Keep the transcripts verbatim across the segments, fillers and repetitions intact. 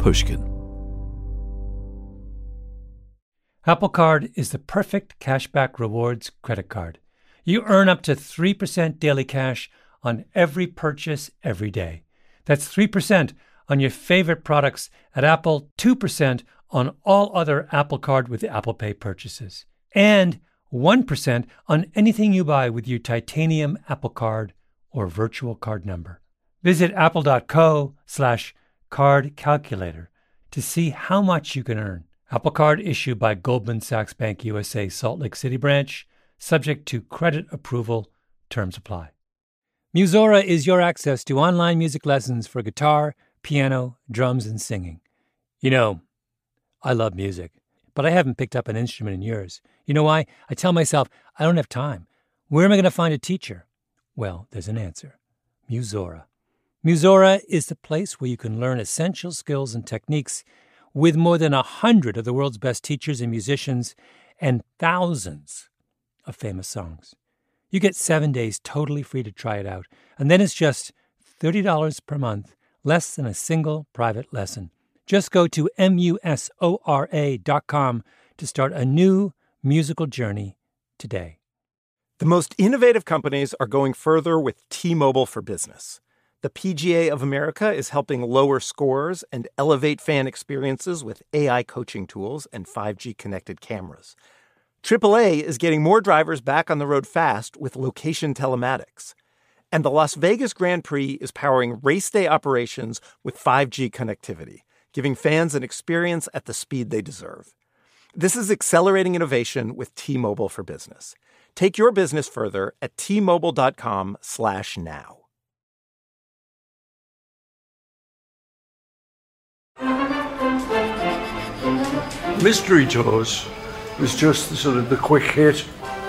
Pushkin. Apple Card is the perfect cashback rewards credit card. You earn up to three percent daily cash on every purchase every day. That's three percent on your favorite products at Apple, two percent on all other Apple Card with Apple Pay purchases, and one percent on anything you buy with your titanium Apple Card or virtual card number. Visit apple.co slash card calculator to see how much you can earn. Apple Card issued by Goldman Sachs Bank U S A Salt Lake City branch, subject to credit approval. Terms apply. Musora is your access to online music lessons for guitar, piano, drums, and singing. You know, I love music, but I haven't picked up an instrument in years. You know why? I tell myself, I don't have time. Where am I going to find a teacher? Well, there's an answer. Musora. Musora is the place where you can learn essential skills and techniques with more than a hundred of the world's best teachers and musicians and thousands of famous songs. You get seven days totally free to try it out, and then it's just thirty dollars per month, less than a single private lesson. Just go to musora dot com to start a new musical journey today. The most innovative companies are going further with T-Mobile for Business. The P G A of America is helping lower scores and elevate fan experiences with A I coaching tools and five G connected cameras. triple A is getting more drivers back on the road fast with location telematics. And the Las Vegas Grand Prix is powering race day operations with five G connectivity, giving fans an experience at the speed they deserve. This is accelerating innovation with T-Mobile for Business. Take your business further at T-Mobile.com slash now. Mystery Tours was just the sort of the quick hit.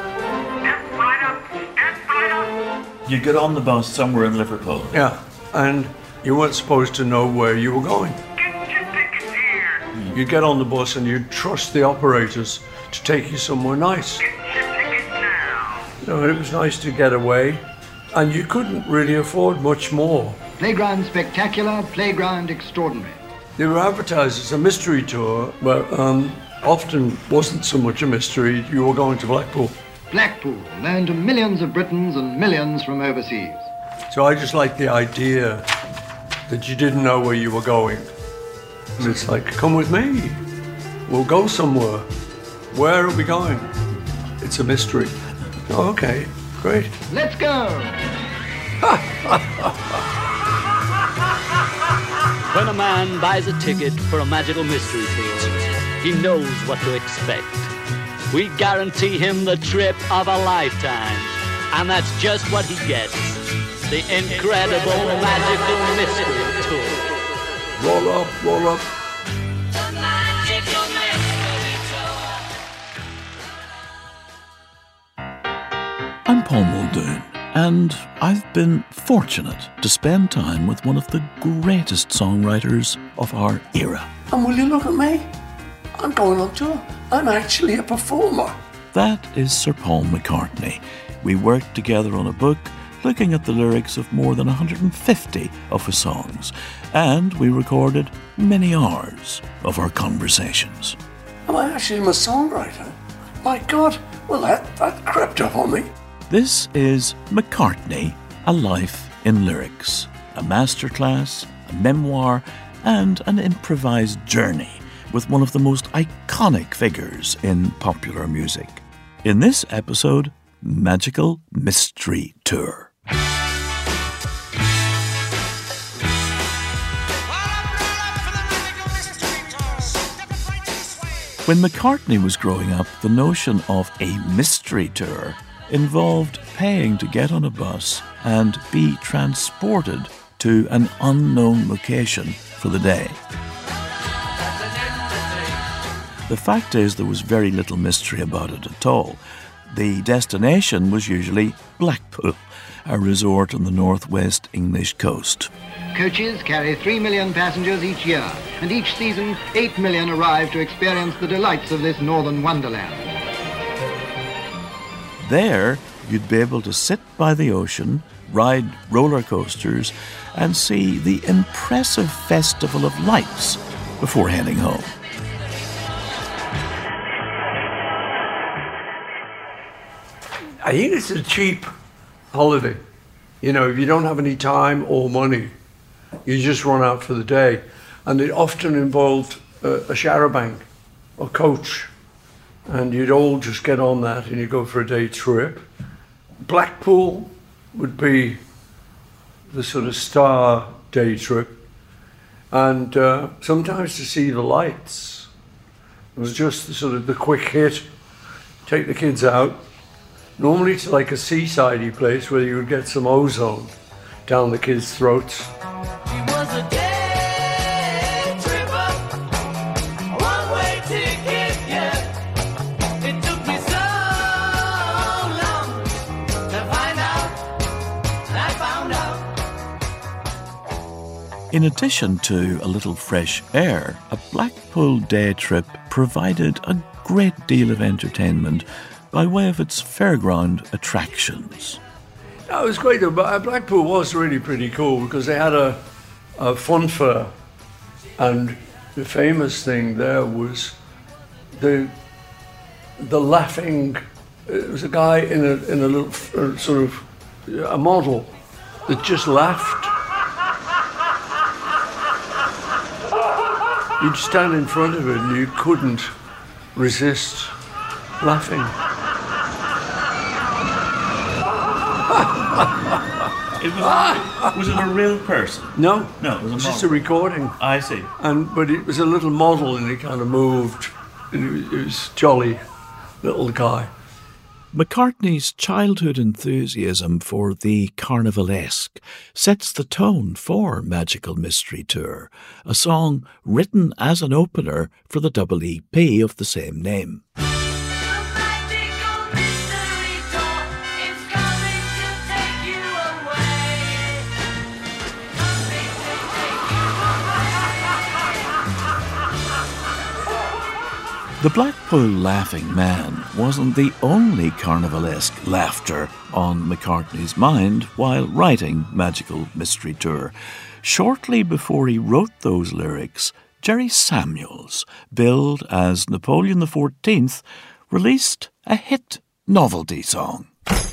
You get on the bus somewhere in Liverpool. Yeah, and you weren't supposed to know where you were going. Get your tickets here. Mm. You get on the bus and you trust the operators to take you somewhere nice. Get your tickets now. You know, it was nice to get away, and you couldn't really afford much more. Playground spectacular, playground extraordinary. They were advertised as a mystery tour, but um, often wasn't so much a mystery. You were going to Blackpool. Blackpool, known to millions of Britons and millions from overseas. So I just like the idea that you didn't know where you were going. And it's like, come with me. We'll go somewhere. Where are we going? It's a mystery. Oh, okay, great. Let's go! When a man buys a ticket for a magical mystery tour, he knows what to expect. We guarantee him the trip of a lifetime, and that's just what he gets. The incredible magical mystery tour. Roll up, roll up. The magical mystery tour. I'm Paul Muldoon, and I've been fortunate to spend time with one of the greatest songwriters of our era. And will you look at me? I'm going on tour. I'm actually a performer. That is Sir Paul McCartney. We worked together on a book looking at the lyrics of more than one hundred fifty of his songs, and we recorded many hours of our conversations. Am I actually a songwriter? My God, well that, that crept up on me. This is McCartney, A Life in Lyrics, a masterclass, a memoir, and an improvised journey with one of the most iconic figures in popular music. In this episode, Magical Mystery Tour. When McCartney was growing up, the notion of a mystery tour involved paying to get on a bus and be transported to an unknown location for the day. The fact is, there was very little mystery about it at all. The destination was usually Blackpool, a resort on the northwest English coast. Coaches carry three million passengers each year, and each season, eight million arrive to experience the delights of this northern wonderland. There, you'd be able to sit by the ocean, ride roller coasters, and see the impressive festival of lights before heading home. I think it's a cheap holiday. You know, if you don't have any time or money, you just run out for the day. And it often involved a, a charabanc or coach. And you'd all just get on that and you go for a day trip. Blackpool would be the sort of star day trip. And uh, sometimes to see the lights. It was just the sort of the quick hit, take the kids out. Normally to like a seaside-y place where you would get some ozone down the kids' throats. In addition to a little fresh air, a Blackpool day trip provided a great deal of entertainment by way of its fairground attractions. That was great. Blackpool was really pretty cool because they had a, a fun fair, and the famous thing there was the the laughing. It was a guy in a in a little uh, sort of a model that just laughed. You'd stand in front of it and you couldn't resist laughing. It was, was it a real person? No, no, it was, it was a just a recording. I see. And but it was a little model, and it kind of moved. And it was, it was jolly, little guy. McCartney's childhood enthusiasm for the carnivalesque sets the tone for Magical Mystery Tour, a song written as an opener for the double E P of the same name. The Blackpool Laughing Man wasn't the only carnivalesque laughter on McCartney's mind while writing Magical Mystery Tour. Shortly before he wrote those lyrics, Jerry Samuels, billed as Napoleon the fourteenth, released a hit novelty song.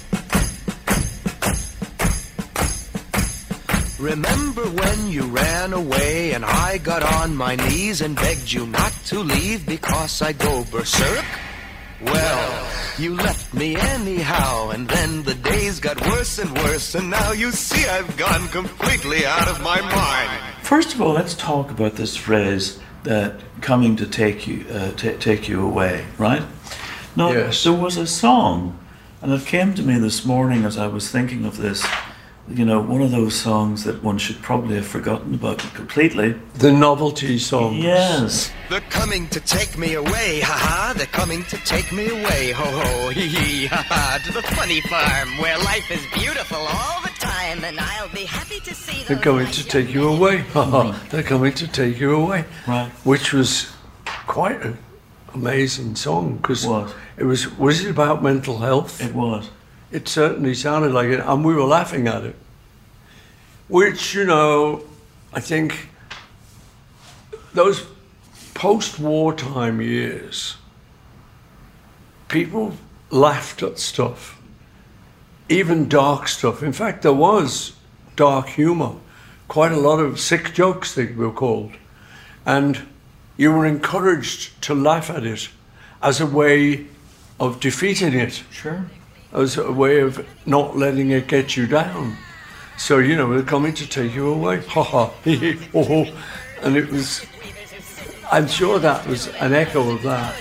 Remember when you ran away and I got on my knees and begged you not to leave because I'd go berserk? Well, you left me anyhow, and then the days got worse and worse, and now you see I've gone completely out of my mind. First of all, let's talk about this phrase that coming to take you uh, t- take you away, right? Now, yes. There was a song, and it came to me this morning as I was thinking of this. You know, one of those songs that one should probably have forgotten about completely. The novelty songs. Yes. They're coming to take me away, ha-ha. They're coming to take me away, ho-ho, hee-hee, ha-ha. To the funny farm where life is beautiful all the time, and I'll be happy to see them. They're coming to take you away, ha-ha. They're coming to take you away. Right. Which was quite an amazing song, because What? it was, was it about mental health? It was. It certainly sounded like it, and we were laughing at it. Which, you know, I think those post-wartime years, people laughed at stuff, even dark stuff. In fact, there was dark humour, quite a lot of sick jokes, they were called. And you were encouraged to laugh at it as a way of defeating it. Sure. As a way of not letting it get you down. So, you know, they're coming to take you away. Ha ha, hee hee, ho ho. And it was, I'm sure that was an echo of that.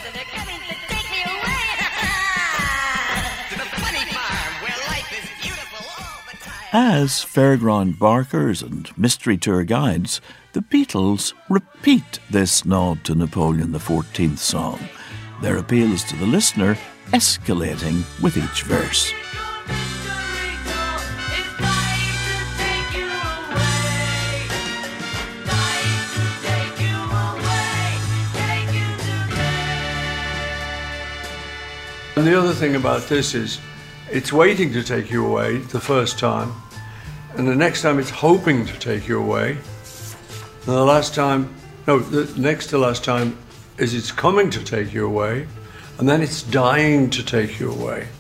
As fairground barkers and mystery tour guides, the Beatles repeat this nod to Napoleon the fourteenth song. Their appeals to the listener escalating with each verse. And the other thing about this is, it's waiting to take you away the first time, and the next time it's hoping to take you away, and the last time No, the next to last time is it's coming to take you away, and then it's dying to take you away.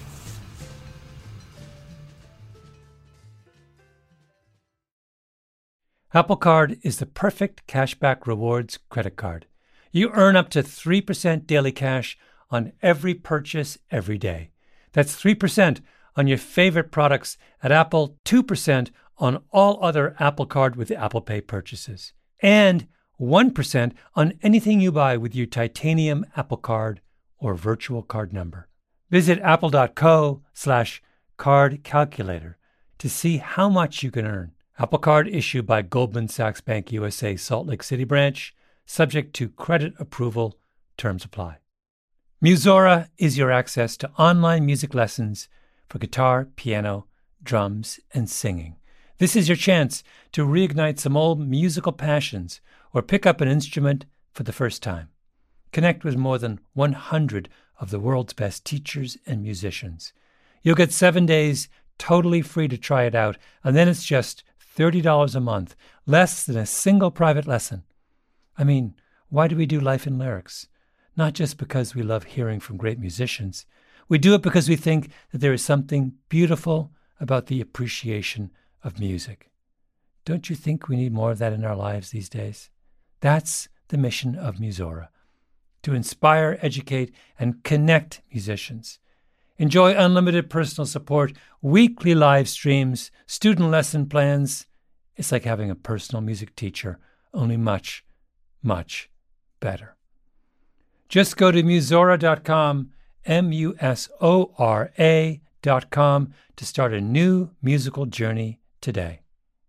Apple Card is the perfect cashback rewards credit card. You earn up to three percent daily cash on every purchase every day. That's three percent on your favorite products at Apple, two percent on all other Apple Card with Apple Pay purchases, and one percent on anything you buy with your titanium Apple Card or virtual card number. Visit apple.co slash card calculator to see how much you can earn. Apple Card issued by Goldman Sachs Bank U S A Salt Lake City branch, subject to credit approval. Terms apply. Musora is your access to online music lessons for guitar, piano, drums, and singing. This is your chance to reignite some old musical passions or pick up an instrument for the first time. Connect with more than one hundred of the world's best teachers and musicians. You'll get seven days totally free to try it out, and then it's just thirty dollars a month, less than a single private lesson. I mean, why do we do Life in Lyrics? Not just because we love hearing from great musicians. We do it because we think that there is something beautiful about the appreciation of music. Don't you think we need more of that in our lives these days? That's the mission of Musora, to inspire, educate, and connect musicians. Enjoy unlimited personal support, weekly live streams, student lesson plans. It's like having a personal music teacher, only much, much better. Just go to musora dot com, M U S O R A dot com, to start a new musical journey today.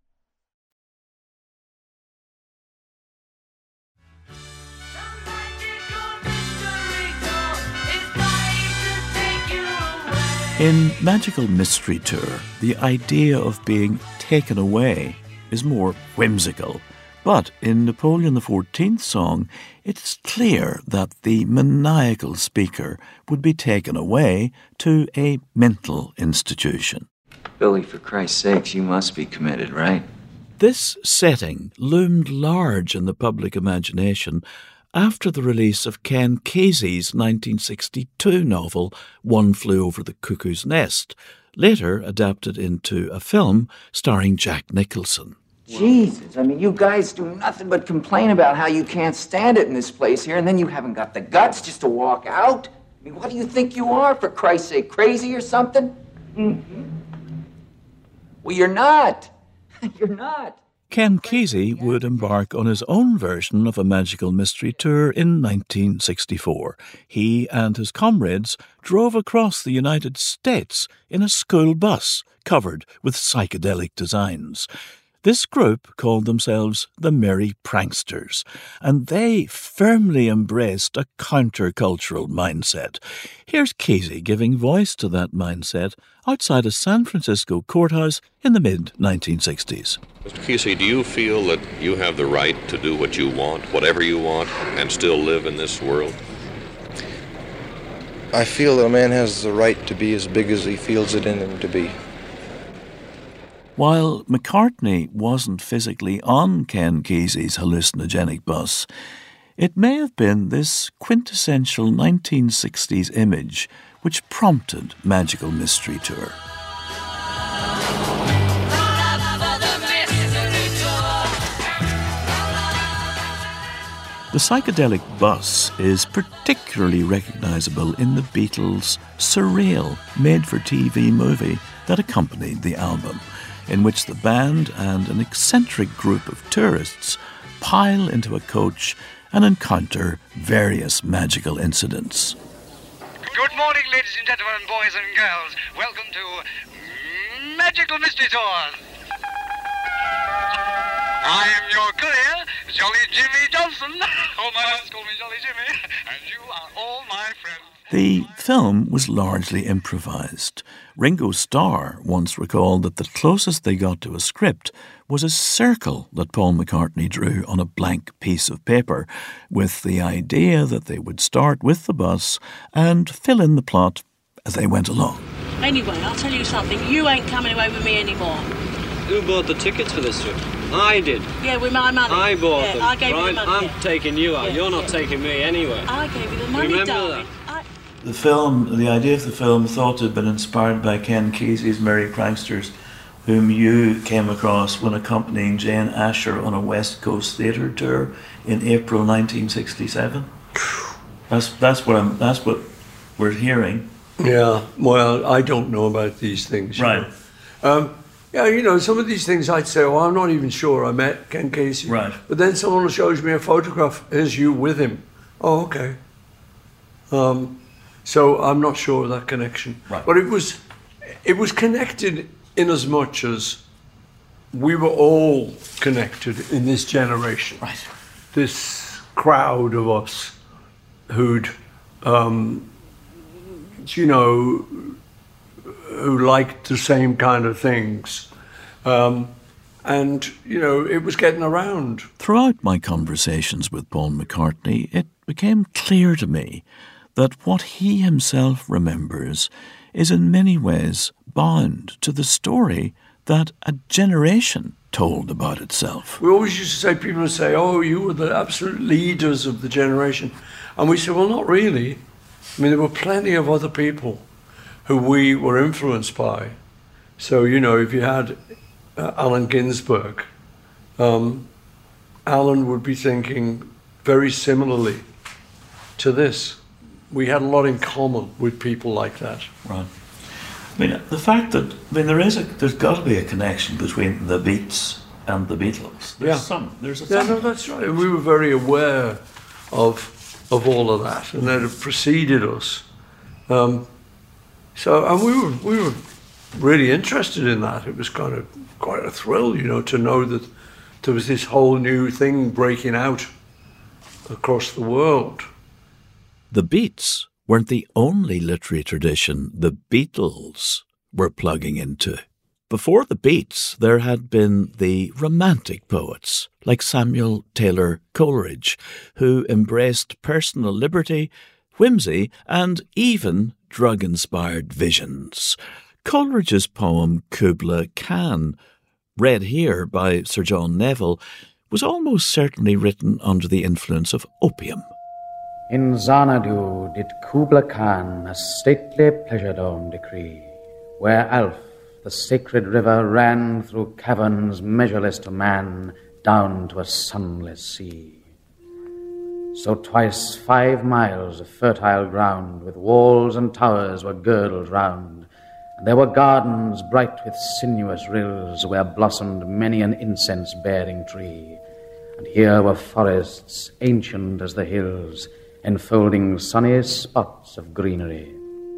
In Magical Mystery Tour, the idea of being taken away is more whimsical. But in Napoleon the fourteenth song, it's clear that the maniacal speaker would be taken away to a mental institution. Billy, for Christ's sakes, you must be committed, right? This setting loomed large in the public imagination after the release of Ken Kesey's nineteen sixty-two novel One Flew Over the Cuckoo's Nest, later adapted into a film starring Jack Nicholson. Jesus, I mean, you guys do nothing but complain about how you can't stand it in this place here, and then you haven't got the guts just to walk out? I mean, what do you think you are, for Christ's sake, crazy or something? Mm-hmm. Well, you're not. You're not. Ken Kesey would embark on his own version of a Magical Mystery Tour in nineteen sixty-four. He and his comrades drove across the United States in a school bus covered with psychedelic designs. This group called themselves the Merry Pranksters, and they firmly embraced a countercultural mindset. Here's Kesey giving voice to that mindset outside a San Francisco courthouse in the mid nineteen sixties. Mister Kesey, do you feel that you have the right to do what you want, whatever you want, and still live in this world? I feel that a man has the right to be as big as he feels it in him to be. While McCartney wasn't physically on Ken Kesey's hallucinogenic bus, it may have been this quintessential nineteen sixties image which prompted Magical Mystery Tour. The psychedelic bus is particularly recognisable in the Beatles' surreal made-for-T V movie that accompanied the album, in which the band and an eccentric group of tourists pile into a coach and encounter various magical incidents. Good morning, ladies and gentlemen, boys and girls. Welcome to Magical Mystery Tours. I am your courier, Jolly Jimmy Johnson. All my friends call me Jolly Jimmy, and you are all my friends. The film was largely improvised. Ringo Starr once recalled that the closest they got to a script was a circle that Paul McCartney drew on a blank piece of paper, with the idea that they would start with the bus and fill in the plot as they went along. Anyway, I'll tell you something. You ain't coming away with me anymore. who bought the tickets for this trip? I did. Yeah, with my money. I bought yeah, them. I gave right? you the money. I'm yeah. taking you out. Yeah, You're not yeah. taking me anywhere. I gave you the money, Remember darling. that? I... The film, the idea of the film, thought to have been inspired by Ken Kesey's Merry Pranksters, whom you came across when accompanying Jane Asher on a West Coast theatre tour in April nineteen sixty-seven. That's that's what I'm. That's what we're hearing. Yeah. Well, I don't know about these things. you Right. know. Um, yeah, you know, some of these things I'd say, well, I'm not even sure I met Ken Kesey. Right. But then someone shows me a photograph. Here's you with him. Oh, okay. Um, so I'm not sure of that connection. Right. But it was, it was connected in as much as we were all connected in this generation. Right. This crowd of us who'd, um, you know, who liked the same kind of things. Um, and, you know, it was getting around. Throughout my conversations with Paul McCartney, it became clear to me that what he himself remembers is in many ways bound to the story that a generation told about itself. We always used to say, people would say, oh, you were the absolute leaders of the generation. And we said, well, not really. I mean, there were plenty of other people who we were influenced by. So, you know, if you had uh, Allen Ginsberg, um, Allen would be thinking very similarly to this. We had a lot in common with people like that. Right. I mean, the fact that, I mean, there is a, there's got to be a connection between the Beats and the Beatles. There's Yeah. some, there's a Yeah, some. no, that's right. We were very aware of of all of that, and that it preceded us. Um, so, and we were we were really interested in that. It was kind of quite a thrill, you know, to know that there was this whole new thing breaking out across the world. The Beats weren't the only literary tradition the Beatles were plugging into. Before the Beats, there had been the Romantic poets like Samuel Taylor Coleridge, who embraced personal liberty, whimsy, and even drug-inspired visions. Coleridge's poem Kubla Khan, read here by Sir John Neville, was almost certainly written under the influence of opium. In Xanadu did Kubla Khan a stately pleasure dome decree, where Alf, the sacred river, ran through caverns measureless to man, down to a sunless sea. So twice five miles of fertile ground, with walls and towers, were girdled round, and there were gardens bright with sinuous rills, where blossomed many an incense-bearing tree, and here were forests ancient as the hills, enfolding sunny spots of greenery.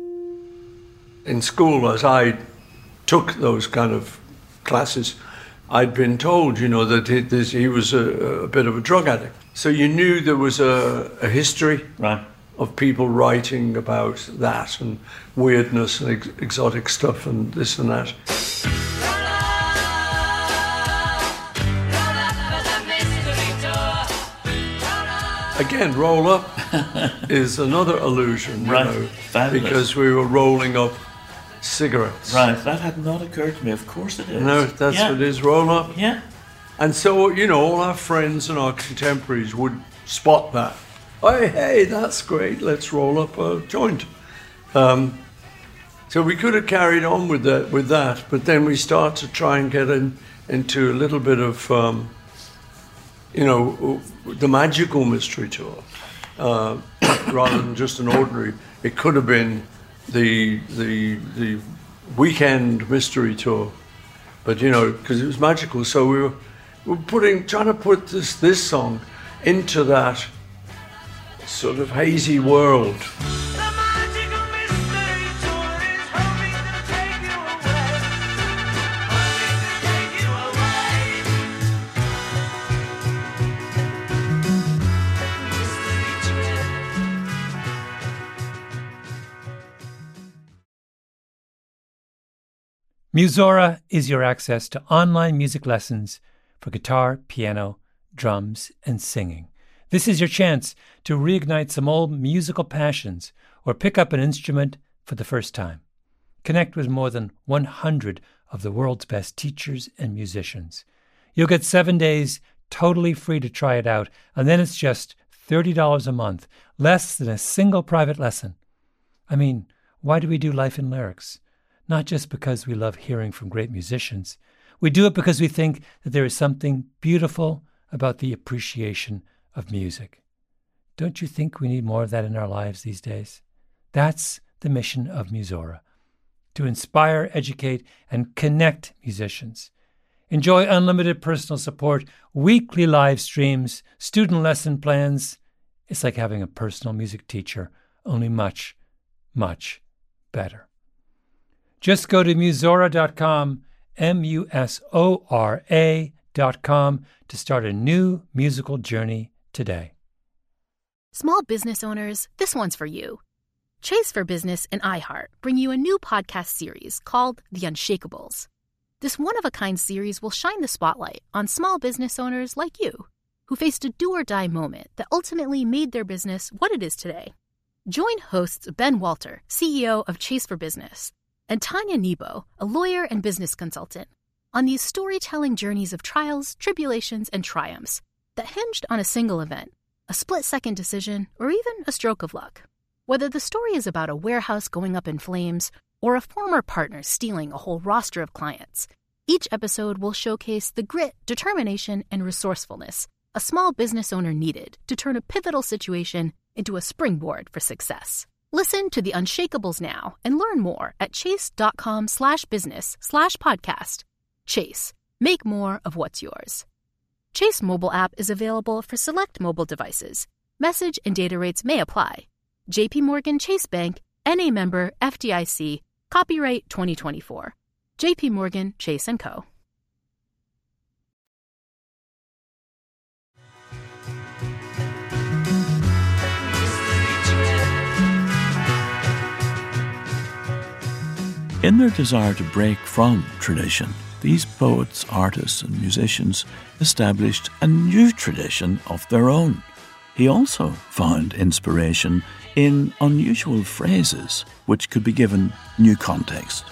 In school, as I took those kind of classes, I'd been told, you know, that he, this, he was a, a bit of a drug addict. So you knew there was a, a history right. of people writing about that and weirdness and ex- exotic stuff and this and that. Again, roll up is another illusion, you Right. know, Fabulous. because we were rolling up cigarettes. Right, that had not occurred to me. Of course it is. No, that's yeah. what it is, roll up. Yeah. And so, you know, all our friends and our contemporaries would spot that. Hey, hey, that's great, let's roll up a joint. Um, so we could have carried on with that, with that, but then we start to try and get in, into a little bit of, um, you know, the magical mystery tour, uh, rather than just an ordinary. It could have been the the the weekend mystery tour, but you know, because it was magical. So we were we were putting trying to put this this song into that sort of hazy world. Musora is your access to online music lessons for guitar, piano, drums, and singing. This is your chance to reignite some old musical passions or pick up an instrument for the first time. Connect with more than one hundred of the world's best teachers and musicians. You'll get seven days totally free to try it out, and then it's just thirty dollars a month, less than a single private lesson. I mean, why do we do Life in Lyrics? Not just because we love hearing from great musicians. We do it because we think that there is something beautiful about the appreciation of music. Don't you think we need more of that in our lives these days? That's the mission of Musora, to inspire, educate, and connect musicians. Enjoy unlimited personal support, weekly live streams, student lesson plans. It's like having a personal music teacher, only much, much better. Just go to musora dot com, M U S O R A dot com, to start a new musical journey today. Small business owners, this one's for you. Chase for Business and iHeart bring you a new podcast series called The Unshakables. This one-of-a-kind series will shine the spotlight on small business owners like you, who faced a do-or-die moment that ultimately made their business what it is today. Join hosts Ben Walter, C E O of Chase for Business, and Tanya Nebo, a lawyer and business consultant, on these storytelling journeys of trials, tribulations, and triumphs that hinged on a single event, a split-second decision, or even a stroke of luck. Whether the story is about a warehouse going up in flames or a former partner stealing a whole roster of clients, each episode will showcase the grit, determination, and resourcefulness a small business owner needed to turn a pivotal situation into a springboard for success. Listen to The Unshakables now and learn more at chase.com slash business slash podcast. Chase, make more of what's yours. Chase mobile app is available for select mobile devices. Message and data rates may apply. J P Morgan Chase Bank, N A member, F D I C, copyright twenty twenty-four. J P Morgan Chase and Co. In their desire to break from tradition, these poets, artists, and musicians established a new tradition of their own. He also found inspiration in unusual phrases which could be given new context.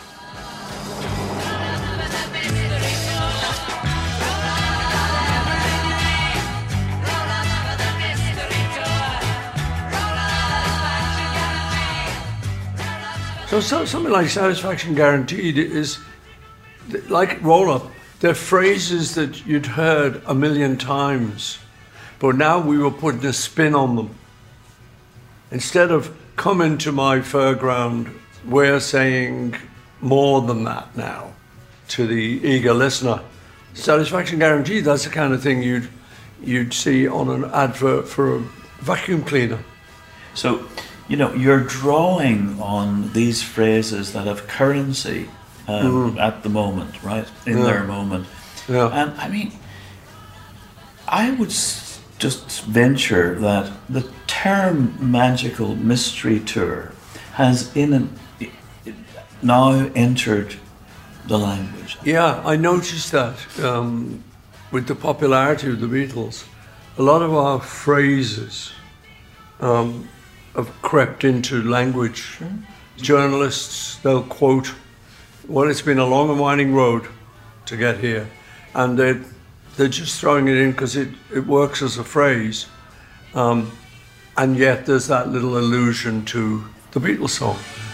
So, so something like Satisfaction Guaranteed is like Roll Up. They're phrases that you'd heard a million times, but now we were putting a spin on them. Instead of come into my fairground, we're saying more than that now to the eager listener. Satisfaction Guaranteed, that's the kind of thing you'd you'd see on an advert for a vacuum cleaner. So, you know, you're drawing on these phrases that have currency um, mm. at the moment, right? In yeah. their moment. Yeah. And I mean, I would s- just venture that the term magical mystery tour has in an, now entered the language. Yeah, I noticed that um, with the popularity of the Beatles. A lot of our phrases um, have crept into language. Sure. Journalists, they'll quote, well, it's been a long and winding road to get here. And they're, they're just throwing it in because it, it works as a phrase. Um, and yet there's that little allusion to the Beatles song.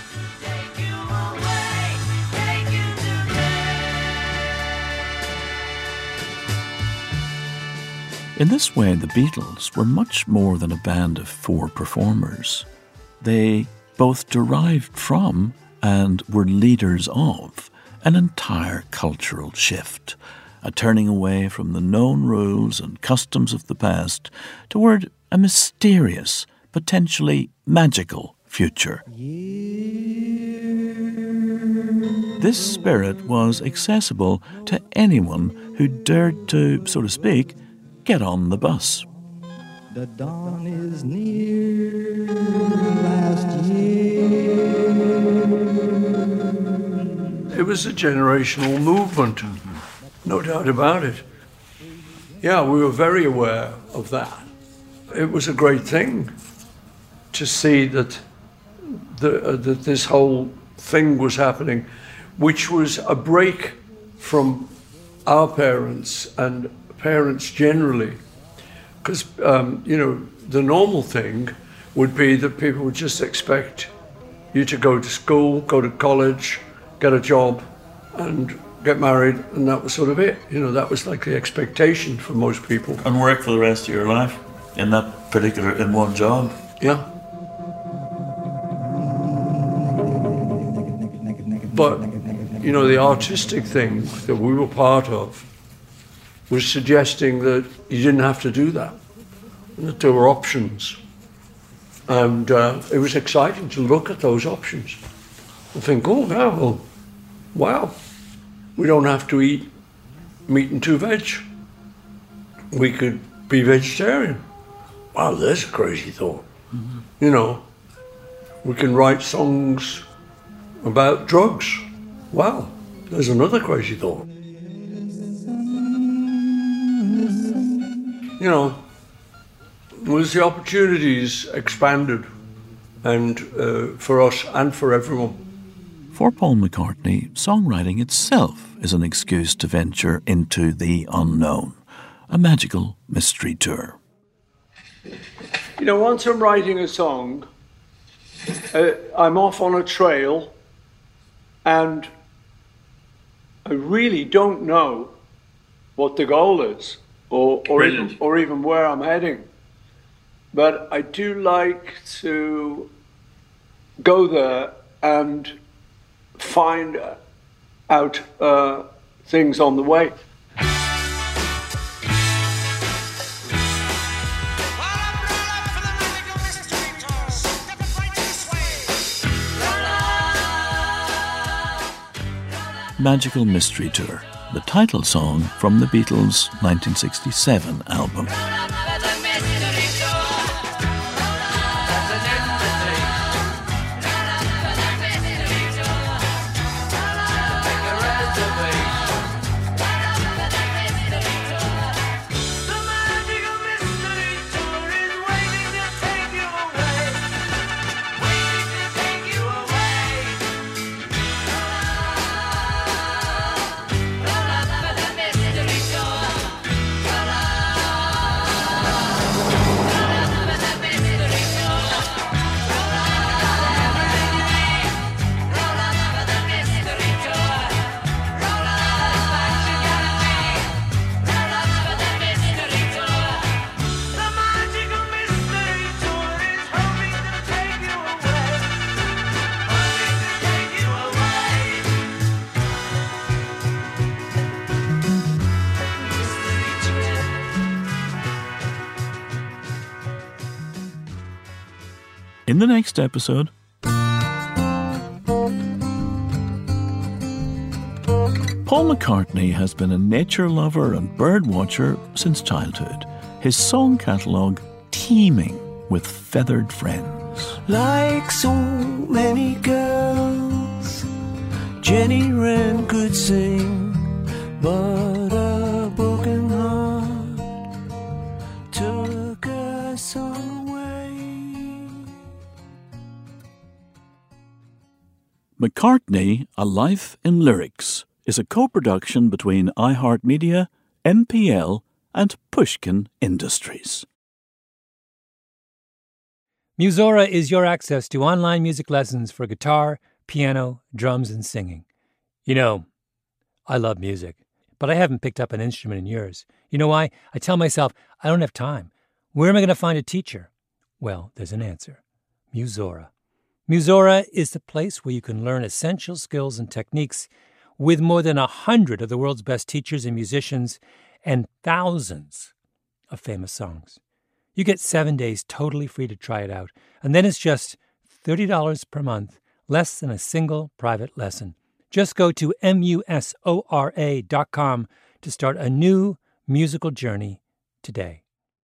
In this way, the Beatles were much more than a band of four performers. They both derived from and were leaders of an entire cultural shift, a turning away from the known rules and customs of the past toward a mysterious, potentially magical future. This spirit was accessible to anyone who dared to, so to speak, get on the bus. The dawn is near last year. It was a generational movement, no doubt about it. Yeah, we were very aware of that. It was a great thing to see that, the, uh, that this whole thing was happening. which was a break from our parents and parents generally. Because, um, you know, the normal thing would be that people would just expect you to go to school, go to college, get a job, and get married, and that was sort of it. You know, that was like the expectation for most people. And work for the rest of your life in that particular, in one job. Yeah. But, you know, the artistic thing that we were part of was suggesting that you didn't have to do that, that there were options. And uh, it was exciting to look at those options and think, oh, yeah, well, wow, we don't have to eat meat and two veg. We could be vegetarian. Wow, there's a crazy thought. Mm-hmm. You know, we can write songs about drugs. Wow, there's another crazy thought. You know, was the opportunities expanded, and uh, for us and for everyone. For Paul McCartney, songwriting itself is an excuse to venture into the unknown, a magical mystery tour. You know, once I'm writing a song, uh, I'm off on a trail, and I really don't know what the goal is, or or even, or even where I'm heading. But I do like to go there and find out uh, things on the way. Magical Mystery Tour, the title song from the Beatles' nineteen sixty-seven album. In the next episode, Paul McCartney has been a nature lover and bird watcher since childhood. His song catalogue teeming with feathered friends. Like so many girls, Jenny Wren could sing, but a broken heart took her song away. McCartney, A Life in Lyrics, is a co-production between iHeartMedia, M P L and Pushkin Industries. Musora is your access to online music lessons for guitar, piano, drums, and singing. You know, I love music, but I haven't picked up an instrument in years. You know why? I tell myself, I don't have time. Where am I going to find a teacher? Well, there's an answer. Musora. Musora is the place where you can learn essential skills and techniques with more than a hundred of the world's best teachers and musicians and thousands of famous songs. You get seven days totally free to try it out, and then it's just thirty dollars per month, less than a single private lesson. Just go to musora dot com to start a new musical journey today.